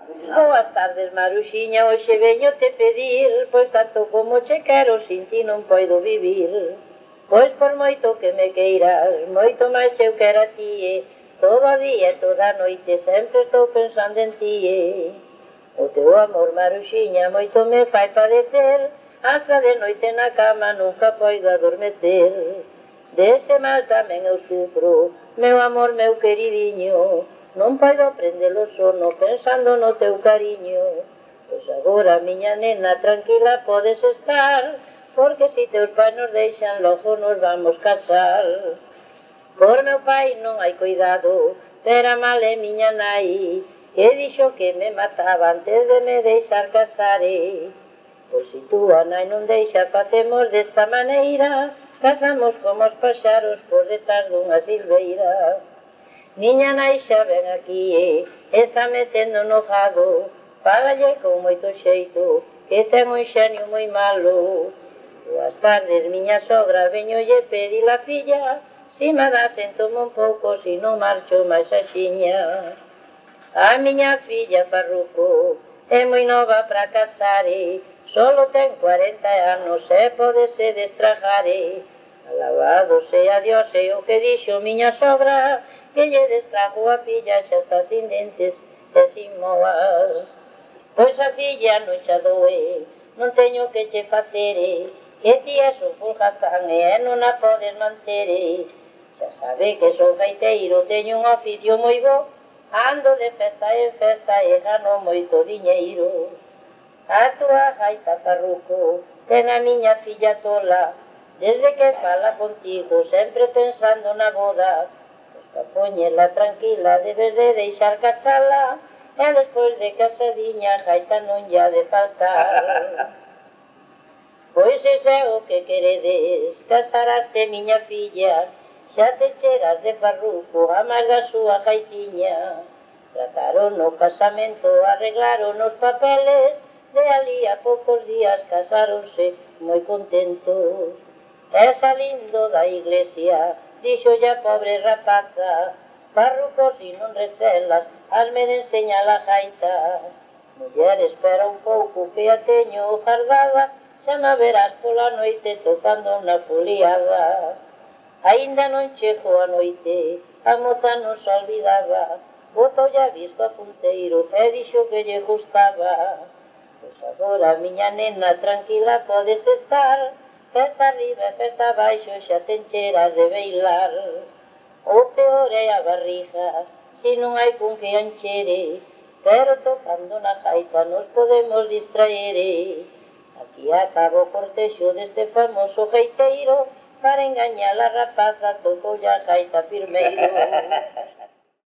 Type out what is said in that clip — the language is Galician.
Boas tardes, Maruxiña, hoxe veño te pedir, pois tanto como che quero, sin ti non poido vivir. Pois por moito que me queiras, moito máis eu quero a ti, todo día e toda a noite sempre estou pensando en ti. O teu amor, Maruxiña, moito me fai padecer, hasta de noite na cama nunca poido adormecer. Dese mal tamén eu sufro, meu amor, meu queridinho, non poido prender o sono pensando no teu cariño. Pois agora, miña nena, tranquila podes estar, porque si teus pais nos deixan, logo nos vamos casar. Por meu pai non hai cuidado, pero mal é miña nai, que dixo que me mataba antes de me deixar casar. Pois si túa nai non deixa, facemos desta maneira, casamos como os paxaros por detrás dunha silveira. Miña nai xa ven aquí, está metendo enojado, págalle con moito xeito, que ten un xenio moi malo. Boas tardes, miña sogra, veñolle pedir a filla, si me dá sentome un pouco, si non marcho máis axiña. A miña filla Farruco é moi nova para casar, solo ten 40 anos e pode se destrajar. Alabado sea Dios, e o que dixo miña sogra, que lle destrajo a filla, xa está sin dentes e sin moas. Pois a filla non xa doe, non teño que che facer, que ti és un fulgazán e non a podes manter. Xa sabe que son gaiteiro, teño un oficio moi bo, ando de festa en festa e gano moito diñeiro. A túa gaita, Farruco, ten a miña filla tola, desde que fala contigo, sempre pensando na boda. Pois para poñela tranquila, debes de deixar casala, e despois de casadiña, gaita non lle ha de faltar. Pois ese é o que queredes, casaraste miña filla, xa te cheras de Farruco, a máis da súa gaitiña. Trataron no casamento, arreglaron os papeles, de ali a poucos días casáronse moi contentos. E salindo da iglesia, dixo ya pobre rapaza, Farruco, si non recelas, hazme de enseñar a gaita. Muller, espera un pouco que a teño jardada, xa me verás pola noite tocando na foliada. Ainda non chego a noite, a moza non se olvidaba, botou ya visto a punteiro e dixo que lle gustaba. Pois agora, miña nena, tranquila podes estar, festa arriba e festa abaixo, xa te encheras de bailar. O peor é a barriga, si non hai con que enchere, pero tocando na gaita nos podemos distraer. Aquí acaba o cortexo deste famoso gaiteiro, para engañar a rapaza tocou a gaita firmeiro.